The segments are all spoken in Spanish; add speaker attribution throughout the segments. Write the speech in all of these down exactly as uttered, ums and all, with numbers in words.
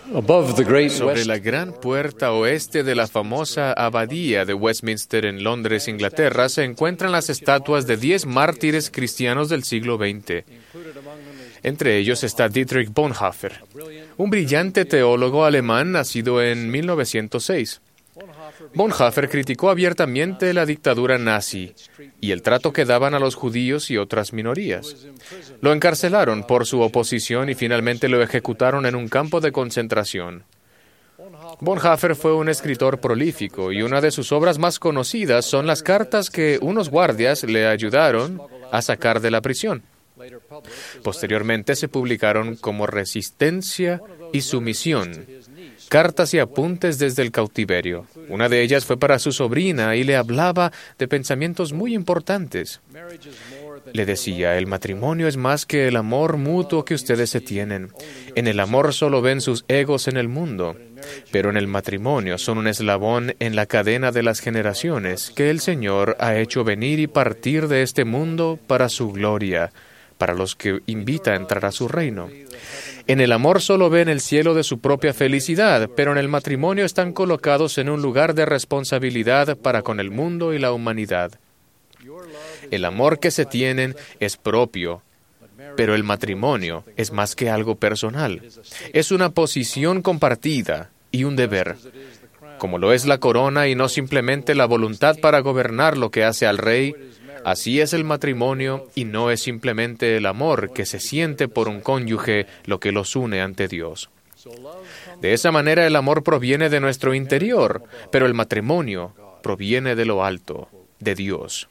Speaker 1: Above the great
Speaker 2: Sobre
Speaker 1: west
Speaker 2: la gran puerta oeste de la famosa abadía de Westminster en Londres, Inglaterra, se encuentran las estatuas de diez mártires cristianos del siglo veinte. Entre ellos está Dietrich Bonhoeffer, un brillante teólogo alemán nacido en mil novecientos seis. Bonhoeffer criticó abiertamente la dictadura nazi y el trato que daban a los judíos y otras minorías. Lo encarcelaron por su oposición y finalmente lo ejecutaron en un campo de concentración. Bonhoeffer fue un escritor prolífico y una de sus obras más conocidas son las cartas que unos guardias le ayudaron a sacar de la prisión. Posteriormente se publicaron como Resistencia y Sumisión, cartas y apuntes desde el cautiverio. Una de ellas fue para su sobrina y le hablaba de pensamientos muy importantes. Le decía, el matrimonio es más que el amor mutuo que ustedes se tienen. En el amor solo ven sus egos en el mundo, pero en el matrimonio son un eslabón en la cadena de las generaciones que el Señor ha hecho venir y partir de este mundo para su gloria, para los que invita a entrar a su reino. En el amor solo ven el cielo de su propia felicidad, pero en el matrimonio están colocados en un lugar de responsabilidad para con el mundo y la humanidad. El amor que se tienen es propio, pero el matrimonio es más que algo personal. Es una posición compartida y un deber, como lo es la corona y no simplemente la voluntad para gobernar lo que hace al rey. Así es el matrimonio y no es simplemente el amor que se siente por un cónyuge lo que los une ante Dios. De esa manera el amor proviene de nuestro interior, pero el matrimonio proviene de lo alto, de Dios.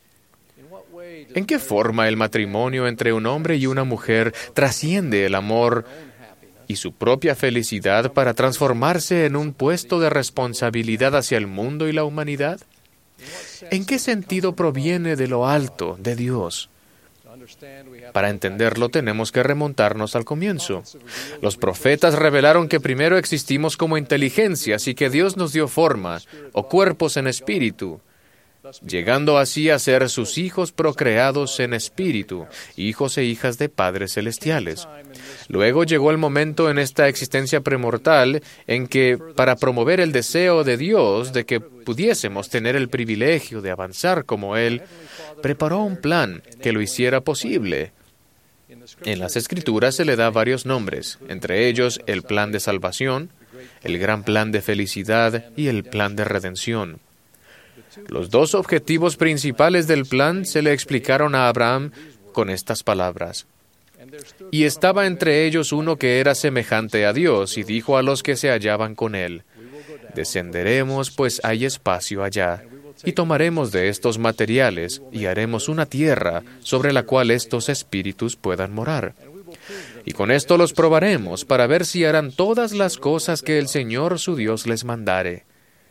Speaker 2: ¿En qué forma el matrimonio entre un hombre y una mujer trasciende el amor y su propia felicidad para transformarse en un puesto de responsabilidad hacia el mundo y la humanidad? ¿En qué sentido proviene de lo alto, de Dios? Para entenderlo tenemos que remontarnos al comienzo. Los profetas revelaron que primero existimos como inteligencias y que Dios nos dio forma, o cuerpos en espíritu, llegando así a ser sus hijos procreados en espíritu, hijos e hijas de padres celestiales. Luego llegó el momento en esta existencia premortal en que, para promover el deseo de Dios de que pudiésemos tener el privilegio de avanzar como Él, preparó un plan que lo hiciera posible. En las Escrituras se le da varios nombres, entre ellos el plan de salvación, el gran plan de felicidad y el plan de redención. Los dos objetivos principales del plan se le explicaron a Abraham con estas palabras. Y estaba entre ellos uno que era semejante a Dios, y dijo a los que se hallaban con él, descenderemos, pues hay espacio allá, y tomaremos de estos materiales, y haremos una tierra sobre la cual estos espíritus puedan morar. Y con esto los probaremos, para ver si harán todas las cosas que el Señor su Dios les mandare.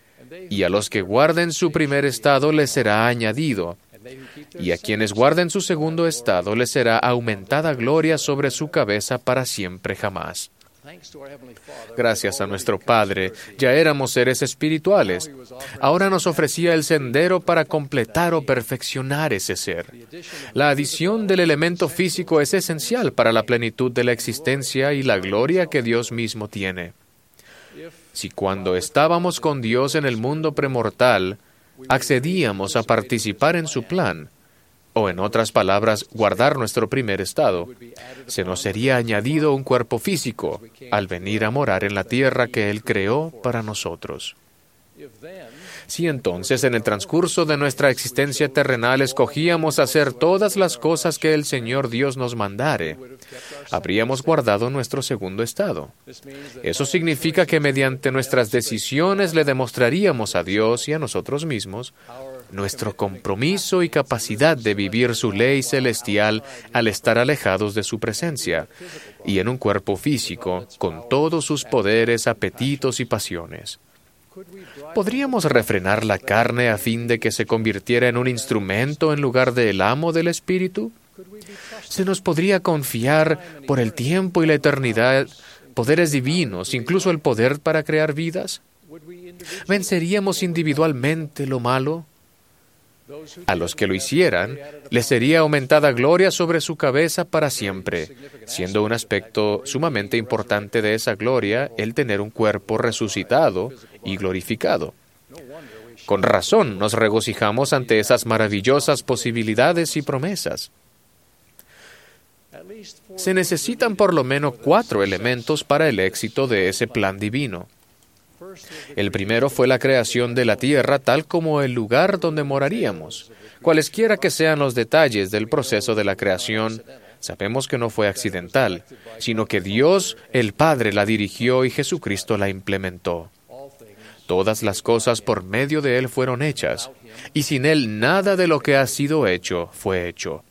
Speaker 2: Y a los que guarden su primer estado les será añadido, y a quienes guarden su segundo estado les será aumentada gloria sobre su cabeza para siempre jamás. Gracias a nuestro Padre, ya éramos seres espirituales. Ahora nos ofrecía el sendero para completar o perfeccionar ese ser. La adición del elemento físico es esencial para la plenitud de la existencia y la gloria que Dios mismo tiene. Si cuando estábamos con Dios en el mundo premortal, accedíamos a participar en su plan, o en otras palabras, guardar nuestro primer estado, se nos sería añadido un cuerpo físico al venir a morar en la tierra que Él creó para nosotros. Si entonces en el transcurso de nuestra existencia terrenal escogíamos hacer todas las cosas que el Señor Dios nos mandare, habríamos guardado nuestro segundo estado. Eso significa que mediante nuestras decisiones le demostraríamos a Dios y a nosotros mismos nuestro compromiso y capacidad de vivir su ley celestial al estar alejados de su presencia, y en un cuerpo físico, con todos sus poderes, apetitos y pasiones. ¿Podríamos refrenar la carne a fin de que se convirtiera en un instrumento en lugar del amo del Espíritu? ¿Se nos podría confiar por el tiempo y la eternidad poderes divinos, incluso el poder para crear vidas? ¿Venceríamos individualmente lo malo? A los que lo hicieran, les sería aumentada gloria sobre su cabeza para siempre, siendo un aspecto sumamente importante de esa gloria el tener un cuerpo resucitado y glorificado. Con razón nos regocijamos ante esas maravillosas posibilidades y promesas. Se necesitan por lo menos cuatro elementos para el éxito de ese plan divino. El primero fue la creación de la tierra tal como el lugar donde moraríamos. Cualesquiera que sean los detalles del proceso de la creación, sabemos que no fue accidental, sino que Dios, el Padre, la dirigió y Jesucristo la implementó. Todas las cosas por medio de Él fueron hechas, y sin Él nada de lo que ha sido hecho fue hecho.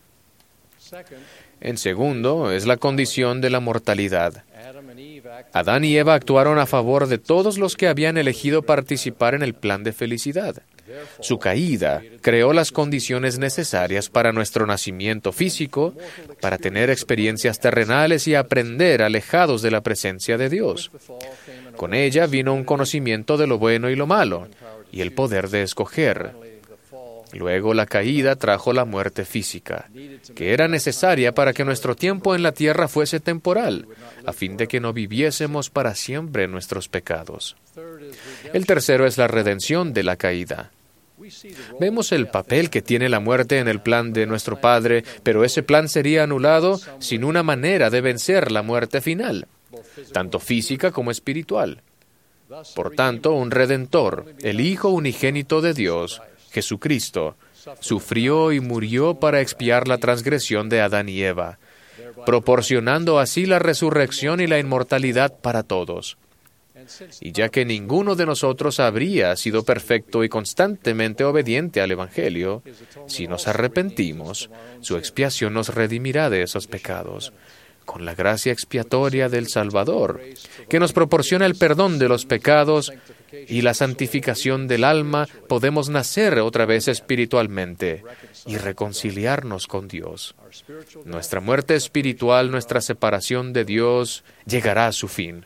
Speaker 2: En segundo, es la condición de la mortalidad. Adán y Eva actuaron a favor de todos los que habían elegido participar en el plan de felicidad. Su caída creó las condiciones necesarias para nuestro nacimiento físico, para tener experiencias terrenales y aprender alejados de la presencia de Dios. Con ella vino un conocimiento de lo bueno y lo malo, y el poder de escoger. Luego la caída trajo la muerte física, que era necesaria para que nuestro tiempo en la tierra fuese temporal, a fin de que no viviésemos para siempre en nuestros pecados. El tercero es la redención de la caída. Vemos el papel que tiene la muerte en el plan de nuestro Padre, pero ese plan sería anulado sin una manera de vencer la muerte final, tanto física como espiritual. Por tanto, un Redentor, el Hijo unigénito de Dios, Jesucristo, sufrió y murió para expiar la transgresión de Adán y Eva, proporcionando así la resurrección y la inmortalidad para todos. Y ya que ninguno de nosotros habría sido perfecto y constantemente obediente al Evangelio, si nos arrepentimos, su expiación nos redimirá de esos pecados, con la gracia expiatoria del Salvador, que nos proporciona el perdón de los pecados y la santificación del alma. Podemos nacer otra vez espiritualmente y reconciliarnos con Dios. Nuestra muerte espiritual, nuestra separación de Dios, llegará a su fin.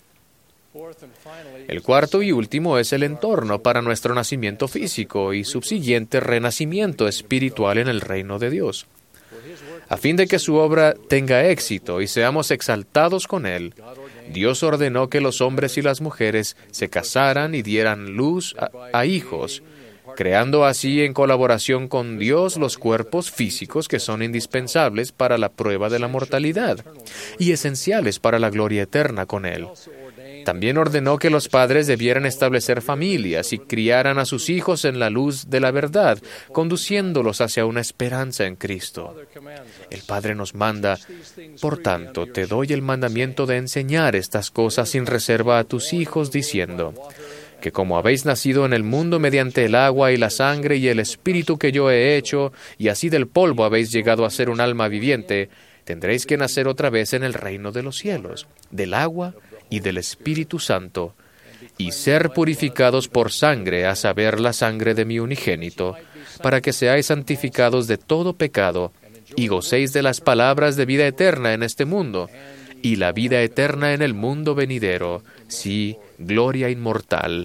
Speaker 2: El cuarto y último es el entorno para nuestro nacimiento físico y subsiguiente renacimiento espiritual en el reino de Dios. A fin de que su obra tenga éxito y seamos exaltados con Él, Dios ordenó que los hombres y las mujeres se casaran y dieran luz a, a hijos, creando así en colaboración con Dios los cuerpos físicos que son indispensables para la prueba de la mortalidad y esenciales para la gloria eterna con Él. También ordenó que los padres debieran establecer familias y criaran a sus hijos en la luz de la verdad, conduciéndolos hacia una esperanza en Cristo. El Padre nos manda: por tanto, te doy el mandamiento de enseñar estas cosas sin reserva a tus hijos, diciendo que como habéis nacido en el mundo mediante el agua y la sangre y el espíritu que yo he hecho, y así del polvo habéis llegado a ser un alma viviente, tendréis que nacer otra vez en el reino de los cielos, del agua y del Espíritu Santo, y ser purificados por sangre, a saber, la sangre de mi unigénito, para que seáis santificados de todo pecado, y gocéis de las palabras de vida eterna en este mundo, y la vida eterna en el mundo venidero, sí, gloria inmortal.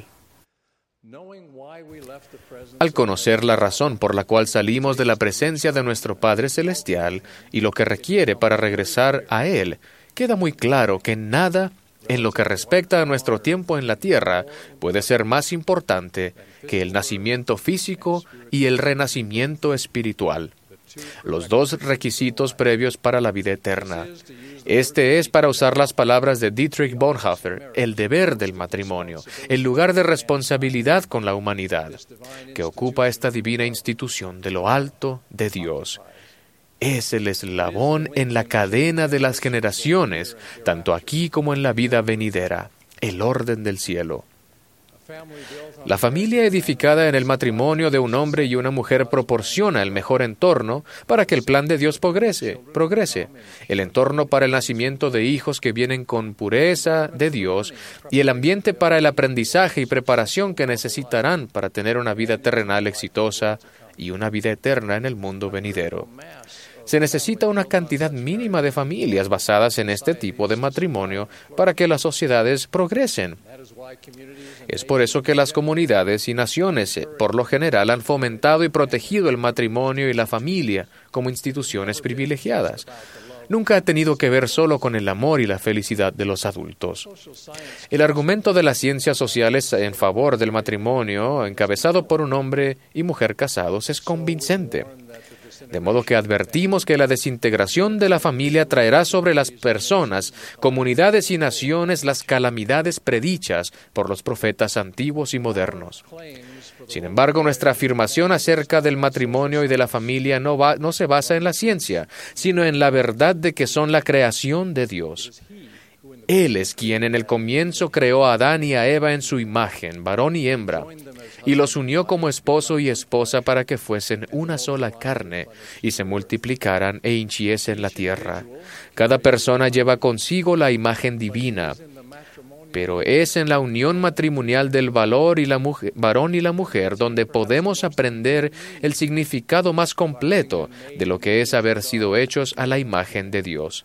Speaker 2: Al conocer la razón por la cual salimos de la presencia de nuestro Padre Celestial y lo que requiere para regresar a Él, queda muy claro que nada en lo que respecta a nuestro tiempo en la tierra puede ser más importante que el nacimiento físico y el renacimiento espiritual, los dos requisitos previos para la vida eterna. Este es, para usar las palabras de Dietrich Bonhoeffer, el deber del matrimonio, el lugar de responsabilidad con la humanidad, que ocupa esta divina institución de lo alto de Dios. Es el eslabón en la cadena de las generaciones, tanto aquí como en la vida venidera, el orden del cielo. La familia edificada en el matrimonio de un hombre y una mujer proporciona el mejor entorno para que el plan de Dios progrese, progrese. El entorno para el nacimiento de hijos que vienen con pureza de Dios y el ambiente para el aprendizaje y preparación que necesitarán para tener una vida terrenal exitosa y una vida eterna en el mundo venidero. Se necesita una cantidad mínima de familias basadas en este tipo de matrimonio para que las sociedades progresen. Es por eso que las comunidades y naciones, por lo general, han fomentado y protegido el matrimonio y la familia como instituciones privilegiadas. Nunca ha tenido que ver solo con el amor y la felicidad de los adultos. El argumento de las ciencias sociales en favor del matrimonio, encabezado por un hombre y mujer casados, es convincente. De modo que advertimos que la desintegración de la familia traerá sobre las personas, comunidades y naciones las calamidades predichas por los profetas antiguos y modernos. Sin embargo, nuestra afirmación acerca del matrimonio y de la familia no, va, no se basa en la ciencia, sino en la verdad de que son la creación de Dios. Él es quien en el comienzo creó a Adán y a Eva en su imagen, varón y hembra, y los unió como esposo y esposa para que fuesen una sola carne y se multiplicaran e hinchiesen la tierra. Cada persona lleva consigo la imagen divina, pero es en la unión matrimonial del valor y la mujer, varón y la mujer donde podemos aprender el significado más completo de lo que es haber sido hechos a la imagen de Dios.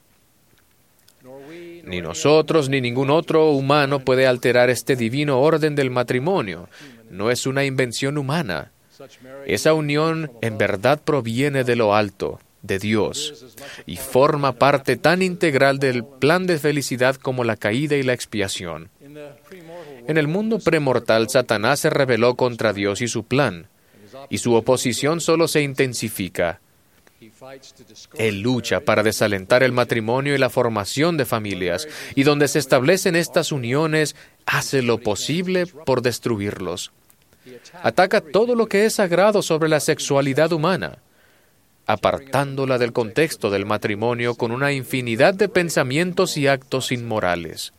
Speaker 2: Ni nosotros ni ningún otro humano puede alterar este divino orden del matrimonio. No es una invención humana. Esa unión en verdad proviene de lo alto, de Dios, y forma parte tan integral del plan de felicidad como la caída y la expiación. En el mundo premortal, Satanás se rebeló contra Dios y su plan, y su oposición solo se intensifica. Él lucha para desalentar el matrimonio y la formación de familias, y donde se establecen estas uniones, hace lo posible por destruirlos. Ataca todo lo que es sagrado sobre la sexualidad humana, apartándola del contexto del matrimonio con una infinidad de pensamientos y actos inmorales.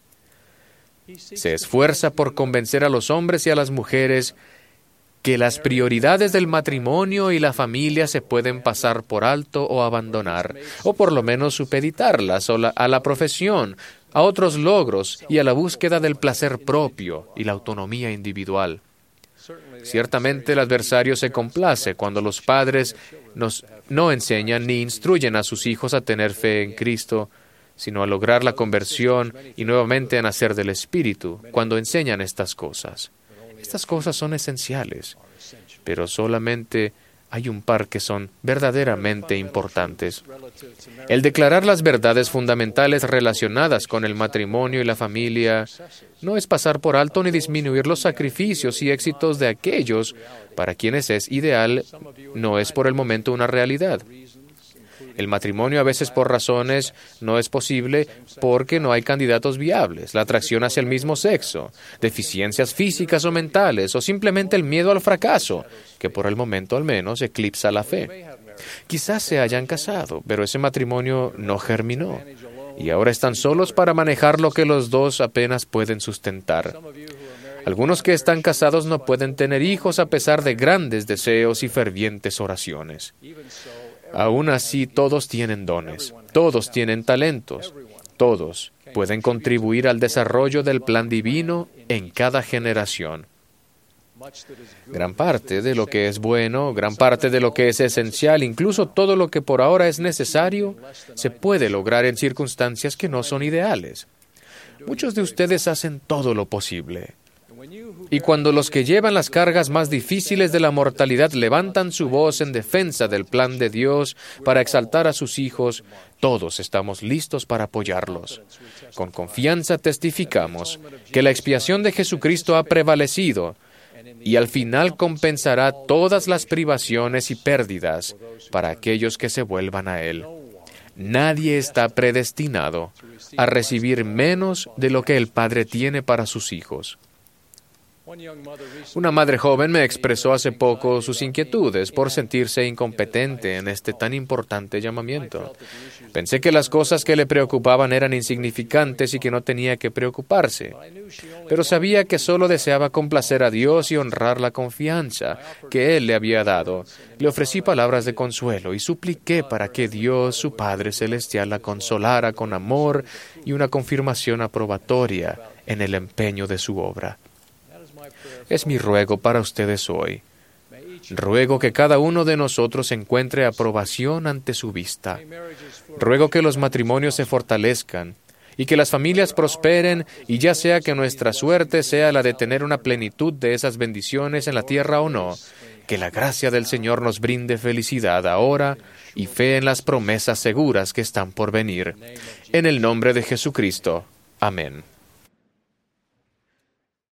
Speaker 2: Se esfuerza por convencer a los hombres y a las mujeres que las prioridades del matrimonio y la familia se pueden pasar por alto o abandonar, o por lo menos supeditarlas a la, a la profesión, a otros logros y a la búsqueda del placer propio y la autonomía individual. Ciertamente el adversario se complace cuando los padres nos, no enseñan ni instruyen a sus hijos a tener fe en Cristo, sino a lograr la conversión y nuevamente a nacer del Espíritu, cuando enseñan estas cosas. Estas cosas son esenciales, pero solamente hay un par que son verdaderamente importantes. El declarar las verdades fundamentales relacionadas con el matrimonio y la familia no es pasar por alto ni disminuir los sacrificios y éxitos de aquellos para quienes es ideal, no es por el momento una realidad. El matrimonio a veces por razones no es posible porque no hay candidatos viables, la atracción hacia el mismo sexo, deficiencias físicas o mentales, o simplemente el miedo al fracaso, que por el momento al menos eclipsa la fe. Quizás se hayan casado, pero ese matrimonio no germinó, y ahora están solos para manejar lo que los dos apenas pueden sustentar. Algunos que están casados no pueden tener hijos a pesar de grandes deseos y fervientes oraciones. Aún así, todos tienen dones, todos tienen talentos, todos pueden contribuir al desarrollo del plan divino en cada generación. Gran parte de lo que es bueno, gran parte de lo que es esencial, incluso todo lo que por ahora es necesario, se puede lograr en circunstancias que no son ideales. Muchos de ustedes hacen todo lo posible. Y cuando los que llevan las cargas más difíciles de la mortalidad levantan su voz en defensa del plan de Dios para exaltar a sus hijos, todos estamos listos para apoyarlos. Con confianza testificamos que la expiación de Jesucristo ha prevalecido y al final compensará todas las privaciones y pérdidas para aquellos que se vuelvan a Él. Nadie está predestinado a recibir menos de lo que el Padre tiene para sus hijos. Una madre joven me expresó hace poco sus inquietudes por sentirse incompetente en este tan importante llamamiento. Pensé que las cosas que le preocupaban eran insignificantes y que no tenía que preocuparse, pero sabía que solo deseaba complacer a Dios y honrar la confianza que Él le había dado. Le ofrecí palabras de consuelo y supliqué para que Dios, su Padre Celestial, la consolara con amor y una confirmación aprobatoria en el empeño de su obra. Es mi ruego para ustedes hoy. Ruego que cada uno de nosotros encuentre aprobación ante su vista. Ruego que los matrimonios se fortalezcan y que las familias prosperen, y ya sea que nuestra suerte sea la de tener una plenitud de esas bendiciones en la tierra o no, que la gracia del Señor nos brinde felicidad ahora y fe en las promesas seguras que están por venir. En el nombre de Jesucristo. Amén.